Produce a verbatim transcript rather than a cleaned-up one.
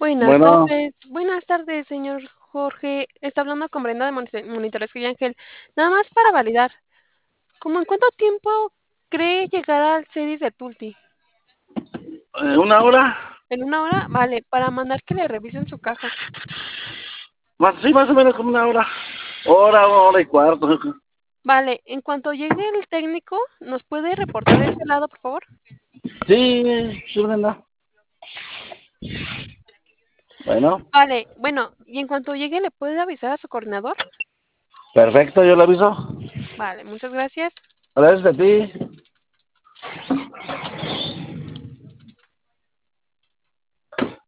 Buenas Bueno, tardes, buenas tardes, señor Jorge. Está hablando con Brenda de Monite Monitores y Ángel. Nada más para validar, ¿cómo en cuánto tiempo cree llegar al Cedis de Tulti? eh, ¿una hora? ¿En una hora? Vale, para mandar que le revisen su caja. Más, sí, más o menos como una hora. Hora, hora y cuarto. Vale, en cuanto llegue el técnico, ¿nos puede reportar de ese lado, por favor? Sí, sí, Brenda. Bueno, Vale, bueno, y en cuanto llegue, ¿le puede avisar a su coordinador? perfecto, yo le aviso. Vale, muchas gracias. Gracias a ti.